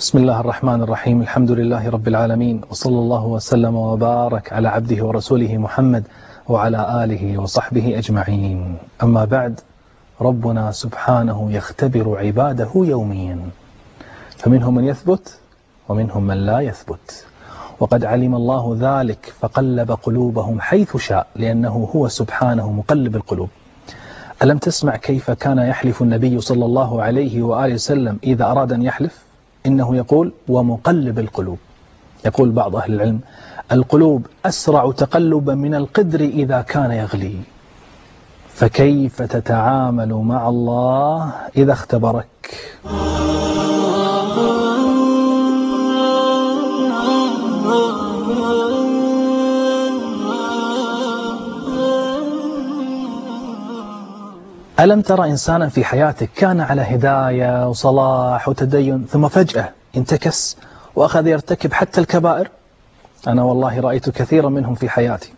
بسم الله الرحمن الرحيم. الحمد لله رب العالمين، وصلى الله وسلم وبارك على عبده ورسوله محمد وعلى آله وصحبه أجمعين. أما بعد، ربنا سبحانه يختبر عباده يوميا، فمنهم من يثبت ومنهم من لا يثبت، وقد علم الله ذلك فقلب قلوبهم حيث شاء، لأنه هو سبحانه مقلب القلوب. ألم تسمع كيف كان يحلف النبي صلى الله عليه وآله وسلم إذا أراد أن يحلف؟ إنه يقول ومقلب القلوب. يقول بعض أهل العلم: القلوب أسرع تقلبا من القدر إذا كان يغلي. فكيف تتعامل مع الله إذا اختبرك؟ ألم ترى إنسانا في حياتك كان على هداية وصلاح وتدين، ثم فجأة انتكس وأخذ يرتكب حتى الكبائر؟ أنا والله رأيت كثيرا منهم في حياتي.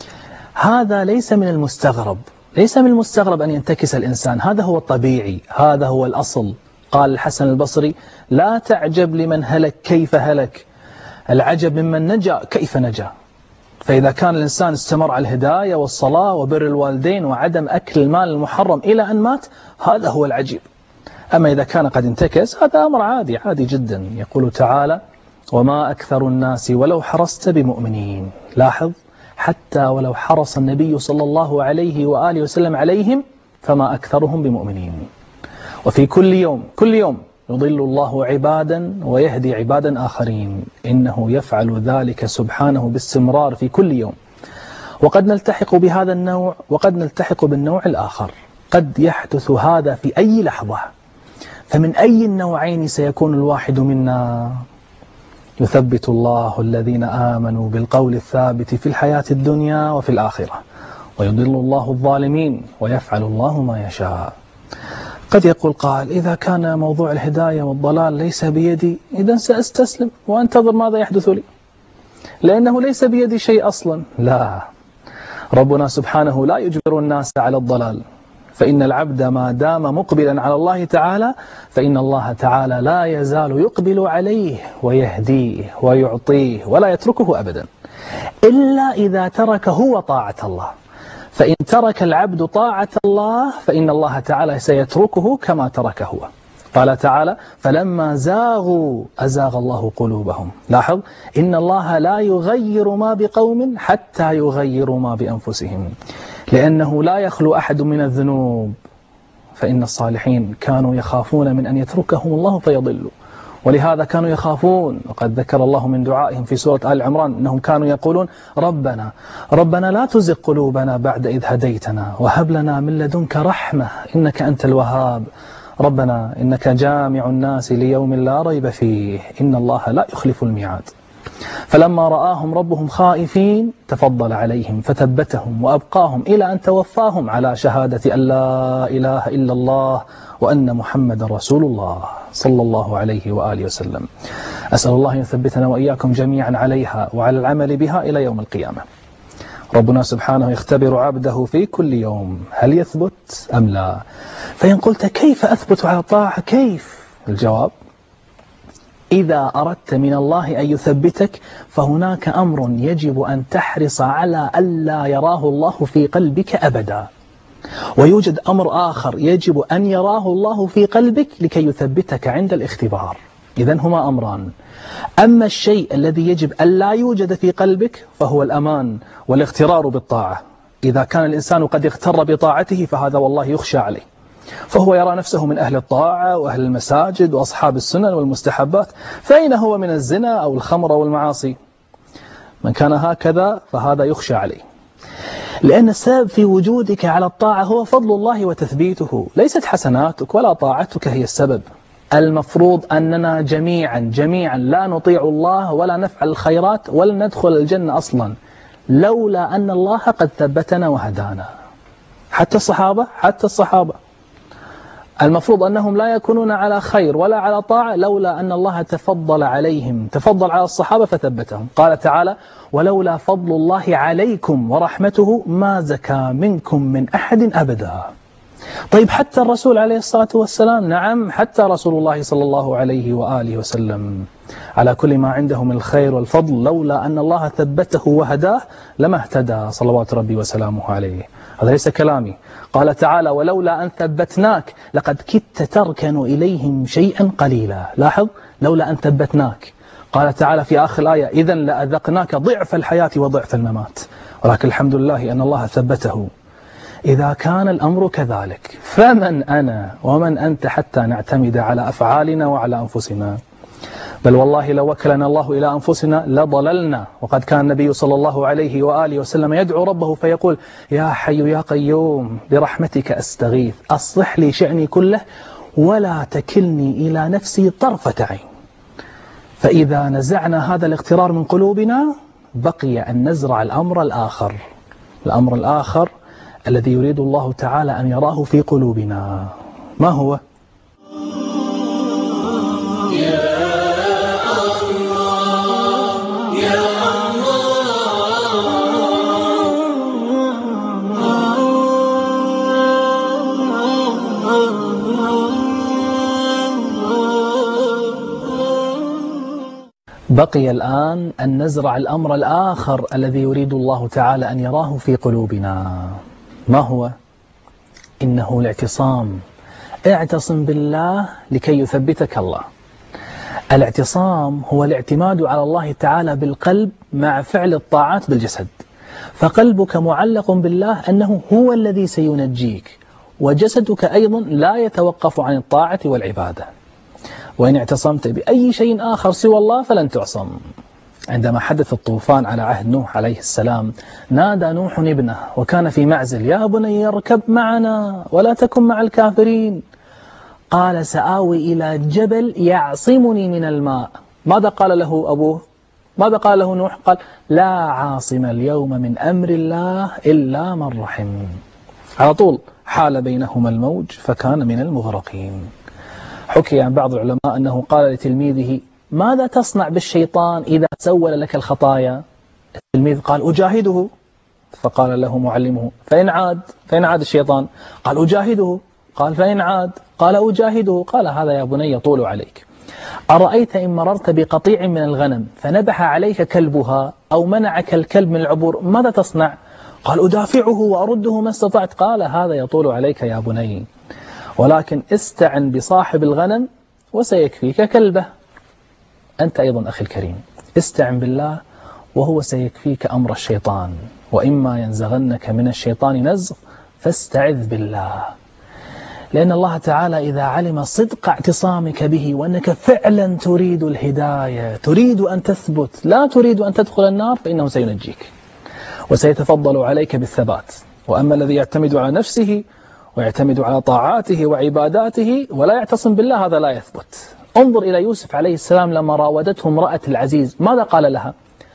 هذا ليس من المستغرب، ليس من المستغرب أن ينتكس الإنسان، هذا هو الطبيعي، هذا هو الأصل. قال الحسن البصري: لا تعجب لمن هلك كيف هلك، العجب ممن نجا كيف نجا. فإذا كان الإنسان استمر على الهداية والصلاة وبر الوالدين وعدم أكل المال المحرم إلى أن مات، هذا هو العجيب. أما إذا كان قد انتكس، هذا أمر عادي جدا. يقول تعالى: وما أكثر الناس ولو حرصت بمؤمنين. لاحظ، حتى ولو حرص النبي صلى الله عليه وآله وسلم عليهم فما أكثرهم بمؤمنين. وفي كل يوم يضل الله عبادا ويهدي عبادا آخرين، إنه يفعل ذلك سبحانه باستمرار في كل يوم. وقد نلتحق بهذا النوع وقد نلتحق بالنوع الآخر، قد يحدث هذا في أي لحظة. فمن أي النوعين سيكون الواحد منا؟ يثبت الله الذين آمنوا بالقول الثابت في الحياة الدنيا وفي الآخرة، ويضل الله الظالمين ويفعل الله ما يشاء. قد يقول قائل: إذا كان موضوع الهداية والضلال ليس بيدي، إذن سأستسلم وأنتظر ماذا يحدث لي، لأنه ليس بيدي شيء أصلا. لا، ربنا سبحانه لا يجبر الناس على الضلال، فإن العبد ما دام مقبلا على الله تعالى فإن الله تعالى لا يزال يقبل عليه ويهديه ويعطيه ولا يتركه أبدا، إلا إذا ترك هو طاعة الله. فإن ترك العبد طاعة الله فإن الله تعالى سيتركه كما ترك هو. قال تعالى: فلما زاغوا أزاغ الله قلوبهم. لاحظ، إن الله لا يغير ما بقوم حتى يغيروا ما بأنفسهم، لأنه لا يخلو أحد من الذنوب. فإن الصالحين كانوا يخافون من أن يتركهم الله فيضلوا، ولهذا كانوا يخافون. وقد ذكر الله من دعائهم في سورة آل عمران أنهم كانوا يقولون: ربنا لا تزغ قلوبنا بعد إذ هديتنا وهب لنا من لدنك رحمة إنك أنت الوهاب، ربنا إنك جامع الناس ليوم لا ريب فيه إن الله لا يخلف الميعاد. فلما رآهم ربهم خائفين تفضل عليهم فثبتهم وأبقاهم إلى أن توفاهم على شهادة أن لا إله إلا الله وأن محمد رسول الله صلى الله عليه وآله وسلم. أسأل الله أن يثبتنا وإياكم جميعا عليها وعلى العمل بها إلى يوم القيامة. ربنا سبحانه يختبر عبده في كل يوم، هل يثبت أم لا؟ فإن قلت: كيف أثبت على الطاعة؟ كيف؟ الجواب: إذا أردت من الله أن يثبتك فهناك أمر يجب أن تحرص على ألا يراه الله في قلبك أبدا، ويوجد أمر آخر يجب أن يراه الله في قلبك لكي يثبتك عند الاختبار. إذن هما أمران: أما الشيء الذي يجب أن لا يوجد في قلبك فهو الأمان والاغترار بالطاعة. إذا كان الإنسان قد اغتر بطاعته فهذا والله يخشى عليه، فهو يرى نفسه من أهل الطاعة وأهل المساجد وأصحاب السنن والمستحبات، فأين هو من الزنا أو الخمر أو المعاصي؟ من كان هكذا فهذا يخشى عليه، لأن السبب في وجودك على الطاعة هو فضل الله وتثبيته، ليست حسناتك ولا طاعتك هي السبب. المفروض أننا جميعا لا نطيع الله ولا نفعل الخيرات ولا ندخل الجنة أصلا لولا أن الله قد ثبتنا وهدانا. حتى الصحابة المفروض أنهم لا يكونون على خير ولا على طاعة لولا أن الله تفضل عليهم، تفضل على الصحابة فثبتهم. قال تعالى: ولولا فضل الله عليكم ورحمته ما زكى منكم من أحد أبدا. طيب حتى الرسول عليه الصلاة والسلام، نعم حتى رسول الله صلى الله عليه وآله وسلم على كل ما عنده من الخير والفضل، لولا أن الله ثبته وهداه لما اهتدى صلوات ربي وسلامه عليه. هذا ليس كلامي. قال تعالى: ولولا أن ثبتناك لقد كدت تركن إليهم شيئا قليلا. لاحظ، لولا أن ثبتناك. قال تعالى في آخر الآية: إذا لأذقناك ضعف الحياة وضعف الممات. ولكن الحمد لله أن الله ثبته. إذا كان الأمر كذلك فمن أنا ومن أنت حتى نعتمد على أفعالنا وعلى أنفسنا؟ بل والله لو وكلنا الله إلى أنفسنا لضللنا. وقد كان النبي صلى الله عليه وآله وسلم يدعو ربه فيقول: يا حي يا قيوم برحمتك أستغيث أصلح لي شأني كله ولا تكلني إلى نفسي طرفة عين. فإذا نزعنا هذا الاغترار من قلوبنا بقي أن نزرع الأمر الآخر الذي يريد الله تعالى أن يراه في قلوبنا. ما هو؟ بقي الآن أن نزرع الأمر الآخر الذي يريد الله تعالى أن يراه في قلوبنا. ما هو؟ إنه الاعتصام. اعتصم بالله لكي يثبتك الله. الاعتصام هو الاعتماد على الله تعالى بالقلب مع فعل الطاعات بالجسد. فقلبك معلق بالله أنه هو الذي سينجيك، وجسدك أيضا لا يتوقف عن الطاعة والعبادة. وإن اعتصمت بأي شيء آخر سوى الله فلن تعصم. عندما حدث الطوفان على عهد نوح عليه السلام نادى نوح ابنه وكان في معزل: يا بني اركب معنا ولا تكن مع الكافرين. قال: سآوي إلى جبل يعصمني من الماء. ماذا قال له أبوه؟ ماذا قال له نوح؟ قال: لا عاصم اليوم من أمر الله إلا من رحم. على طول حال بينهما الموج فكان من المغرقين. حكي عن بعض العلماء أنه قال لتلميذه: ماذا تصنع بالشيطان إذا سول لك الخطايا؟ التلميذ قال: أجاهده. فقال له معلمه: فإن عاد الشيطان؟ قال: أجاهده. قال: فإن عاد؟ قال: أجاهده. قال: هذا يا بني يطول عليك. أرأيت إن مررت بقطيع من الغنم فنبح عليك كلبها أو منعك الكلب من العبور ماذا تصنع؟ قال: أدافعه وأرده ما استطعت. قال: هذا يطول عليك يا بني، ولكن استعن بصاحب الغنم وسيكفيك كلبه. أنت أيضا أخي الكريم استعن بالله وهو سيكفيك أمر الشيطان. وإما ينزغنك من الشيطان نزغ فاستعذ بالله. لأن الله تعالى إذا علم صدق اعتصامك به وأنك فعلا تريد الهداية، تريد أن تثبت، لا تريد أن تدخل النار، فإنه سينجيك وسيتفضل عليك بالثبات. وأما الذي يعتمد على نفسه ويعتمد على طاعاته وعباداته ولا يعتصم بالله هذا لا يثبت. انظر إلى يوسف عليه السلام لما راودته امرأة العزيز ماذا قال لها؟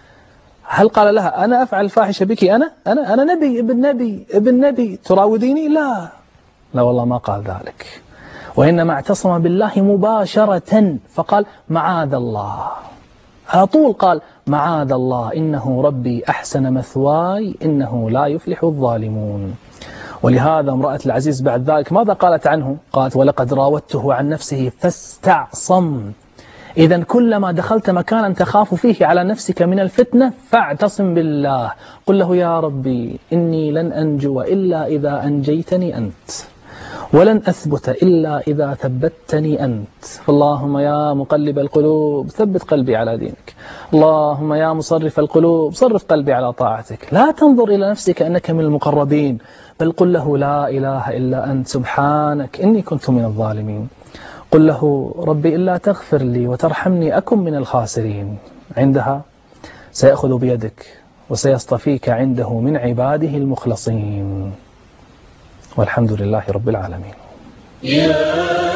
هل قال لها: أنا أفعل الفاحشة بك؟ أنا نبي ابن نبي تراوديني؟ لا والله ما قال ذلك. وإنما اعتصم بالله مباشرة فقال: معاذ الله. على طول قال: معاذ الله إنه ربي أحسن مثواي إنه لا يفلح الظالمون. ولهذا امرأة العزيز بعد ذلك ماذا قالت عنه؟ قالت: ولقد راودته عن نفسه فاستعصم. إذن كلما دخلت مكانا تخاف فيه على نفسك من الفتنة فاعتصم بالله. قل له: يا ربي إني لن أنجو إلا إذا أنجيتني أنت، ولن أثبت إلا إذا ثبتني أنت. اللهم يا مقلب القلوب ثبت قلبي على دينك. اللهم يا مصرف القلوب صرف قلبي على طاعتك. لا تنظر إلى نفسك أنك من المقربين، بل قل له: لا إله إلا أنت سبحانك إني كنت من الظالمين. قل له: ربي إلا تغفر لي وترحمني أكن من الخاسرين. عندها سيأخذ بيدك وسيصطفيك عنده من عباده المخلصين. والحمد لله رب العالمين.